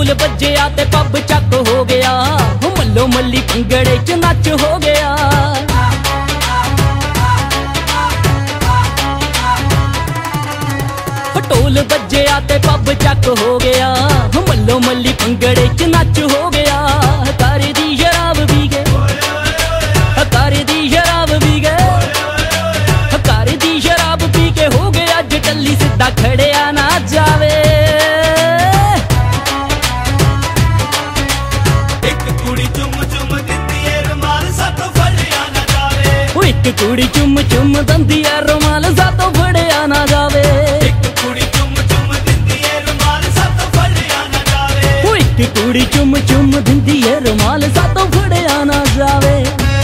ਢੋਲ ਵੱਜਿਆ ਤੇ ਪੱਬ ਚੱਕ ਹੋ ਗਿਆ, ਮੱਲੋ ਮੱਲੀ ਭੰਗੜੇ ਚ ਨੱਚ ਹੋ ਗਿਆ। ਢੋਲ ਵੱਜਿਆ ਤੇ ਪੱਬ ਚੱਕ ਹੋ ਗਿਆ, ਮੱਲੋ ਮੱਲੀ ਭੰਗੜੇ ਚ ਨੱਚ ਹੋ ਗਿਆ। ਹਕਾਰੇ ਦੀ ਸ਼ਰਾਬ ਪੀ ਕੇ, ਹਕਾਰੇ ਦੀ ਸ਼ਰਾਬ ਪੀ ਕੇ, ਹਕਾਰੇ ਦੀ ਸ਼ਰਾਬ ਪੀ ਕੇ ਹੋ ਗਿਆ ਅੱਜ ਟੱਲੀ, ਸਿੱਧਾ ਖੜਿਆ ਨਾ ਜਾਵੇ। ਇੱਕ ਕੁੜੀ ਚੁੰਮ ਚੁੰਮ ਦਿੰਦੀ ਏ ਰੁਮਾਲ ਸਾਤੋਂ ਫੜਿਆ ਨਾ ਜਾਵੇ। ਉਹ ਇੱਕ ਕੁੜੀ ਚੁੰਮ ਚੁੰਮ ਦਿੰਦੀ ਏ ਰੁਮਾਲ ਸਾਤੋਂ ਫੜਿਆ ਨਾ ਜਾਵੇ। ਕੁੜੀ ਚੁੰਮ ਚੁੰਮ ਦਿੰਦੀ ਏ ਰੁਮਾਲ ਸਾਤੋਂ ਫੜਿਆ ਨਾ ਜਾਵੇ।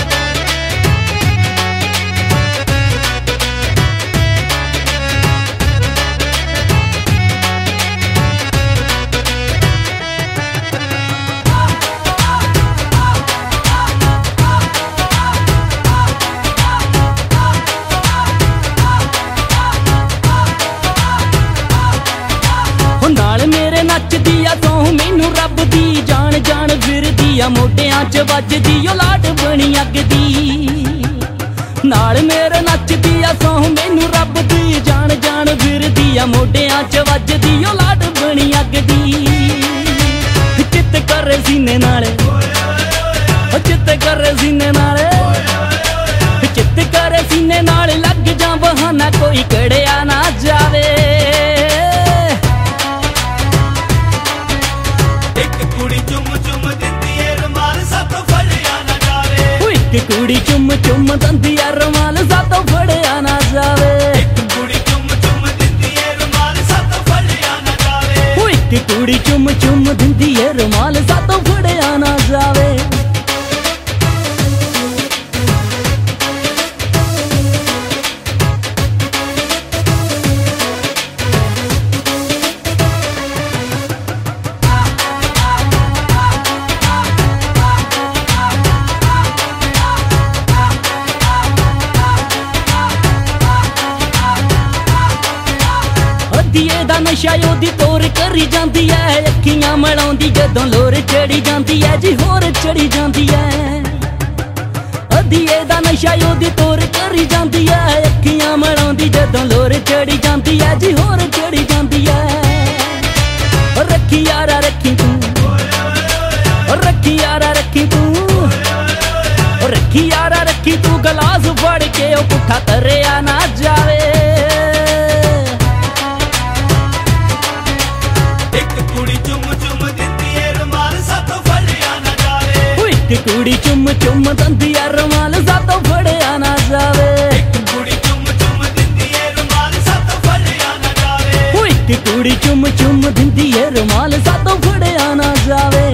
ਨਾਲ ਮੇਰੇ ਨੱਚਦੀ ਆ ਤੂੰ ਮੈਨੂੰ ਰੱਬ ਦੀ ਜਾਣ ਜਾਣ ਫਿਰਦੀ ਆ, ਮੋਢਿਆਂ 'ਚ ਵੱਜਦੀ ਓ ਲਾਟ ਬਣੀ ਅੱਗ ਦੀ। ਨਾਲ ਮੇਰੇ ਨੱਚਦੀ ਆ ਤੂੰ ਮੈਨੂੰ ਰੱਬ ਦੀ ਜਾਣ ਜਾਣ ਫਿਰਦੀ ਆ, ਮੋਢਿਆਂ 'ਚ ਵੱਜਦੀ ਓ ਲਾਟ ਬਣੀ ਅੱਗ ਦੀ। ਚਿੱਤ ਕਰੇ ਸੀਨੇ ਨਾਲੇ, ਚਿੱਤ ਕਰੇ ਸੀਨੇ ਨਾਲੇ, ਚਿੱਤ ਕਰੇ ਸੀਨੇ ਨਾਲੇ ਲੱਗ ਜਾ ਬਹਾਨਾ ਕੋਈ ਕੜਿਆ ਨਾ ਜਾਵੇ। ਇੱਕ ਕੁੜੀ ਚੁੰਮ ਚੁੰਮ ਦਿੰਦੀ ਏ ਰੁਮਾਲ ਸਾਤੋਂ ਫੜਿਆ ਨਾ ਜਾਵੇ। ਇੱਕ ਕੁੜੀ ਚੁੰਮ ਚੁੰਮ ਦਿੰਦੀ ਏ ਰੁਮਾਲ ਸਾਤੋਂ ਫੜਿਆ ਨਾ ਜਾਵੇ। ਇੱਕ ਕੁੜੀ ਚੁੰਮ ਚੁੰਮ ਦਿੰਦੀ ਏ ਰੁਮਾਲ ਸਾਤੋਂ ਫੜਿਆ ਨਾ ਜਾਵੇ। ਦੀਏ ਦਾ ਨਸ਼ਾ ਉਹਦੀ ਤੋਰ ਕਰੀ ਜਾਂਦੀ ਐ, ਅੱਖੀਆਂ ਮਲਾਉਂਦੀ ਜਦੋਂ ਲੋਰ ਚੜੀ ਜਾਂਦੀ ਐ ਜੀ, ਹੋਰ ਚੜੀ ਜਾਂਦੀ ਐ। ਦੀਏ ਦਾ ਨਸ਼ਾ ਉਹਦੀ ਤੋਰ ਕਰੀ ਜਾਂਦੀ ਐ, ਅੱਖੀਆਂ ਮਲਾਉਂਦੀ ਜਦੋਂ ਲੋਰ ਚੜੀ ਜਾਂਦੀ ਐ ਜੀ, ਹੋਰ ਚੜੀ ਜਾਂਦੀ ਐ। ਰੱਖੀ ਯਾਰਾ ਰੱਖੀ ਤੂੰ, ਰੱਖੀ ਯਾਰਾ ਰੱਖੀ ਤੂੰ, ਰੱਖੀ ਯਾਰਾ ਰੱਖੀ ਤੂੰ, ਗਲਾਸ ਫੜ ਕੇ ਉਹ ਪੁੱਠਾ ਤਰਿਆ ਨਾ ਜਾਵੇ। ਇੱਕ ਕੁੜੀ ਚੁੰਮ ਚੁੰਮ ਦਿੰਦੀ ਏ ਰੁਮਾਲ ਸਾਤੋਂ ਫੜਿਆ ਨਾ ਜਾਵੇ। ਇੱਕ ਕੁੜੀ ਚੁੰਮ ਚੁੰਮ ਦਿੰਦੀ ਏ ਰੁਮਾਲ ਸਾਤੋਂ ਫੜਿਆ ਨਾ ਜਾਵੇ। ਇੱਕ ਕੁੜੀ ਚੁੰਮ ਚੁੰਮ ਦਿੰਦੀ ਏ ਰੁਮਾਲ ਸਾਤੋਂ ਫੜਿਆ ਨਾ ਜਾਵੇ।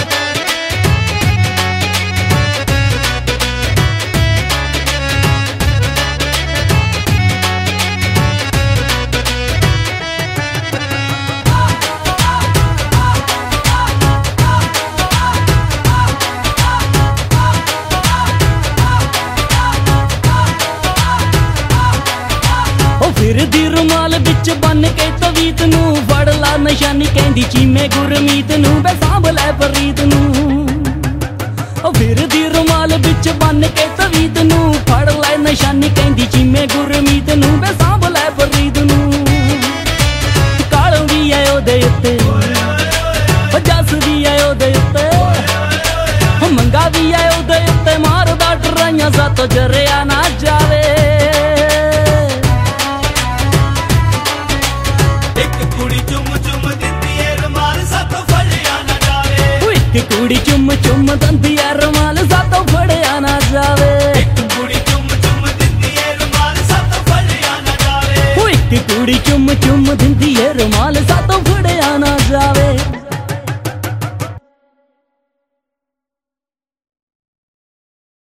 ਫਿਰਦੀ ਰੁਮਾਲ ਵਿੱਚ ਬੰਨ ਕੇ ਤਵੀਤ ਨੂੰ, ਫੜ ਲਾ ਨਿਸ਼ਾਨੀ ਕਹਿੰਦੀ ਚੀਮੇ ਗੁਰਮੀਤ ਨੂੰ, ਬੇ ਸਾਂਭ ਲੈ ਪ੍ਰੀਤ ਨੂੰ। ਫਿਰਦੀ ਰੁਮਾਲ ਵਿੱਚ ਬੰਨ ਕੇ ਤਵੀਤ ਨੂੰ, ਫੜ ਲੈ ਨਿਸ਼ਾਨੀ ਕਹਿੰਦੀ ਚੀਮੇ ਗੁਰਮੀਤ ਨੂੰ, ਬੇ ਸਾਂਭ ਲੈ ਪ੍ਰੀਤ ਨੂੰ। ਕਾਲੋਂ ਵੀ ਐ ਉਹਦੇ ਉੱਤੇ, ਜੱਸ ਵੀ ਐ ਉਹਦੇ ਉੱਤੇ, ਮੰਗਾ ਵੀ ਐ ਉਹਦੇ ਉੱਤੇ, ਮਾਰਦਾ ਡਰਾਈਆਂ ਸਾਤੋਂ ਜਰਿਆ ਨਾ ਜਾਵੇ। ਇੱਕ ਕੁੜੀ ਚੁੰਮ ਚੁੰਮ ਦਿੰਦੀ ਏ ਰੁਮਾਲ ਸਾਤੋਂ ਫੜਿਆ ਨਾ ਜਾਵੇ। ਇੱਕ ਕੁੜੀ ਚੁੰਮ ਚੁੰਮ ਦਿੰਦੀ ਏ ਰੁਮਾਲ ਸਾਤੋਂ ਫੜਿਆ ਨਾ ਜਾਵੇ। ਇੱਕ ਕੁੜੀ ਚੁੰਮ ਚੁੰਮ ਦਿੰਦੀ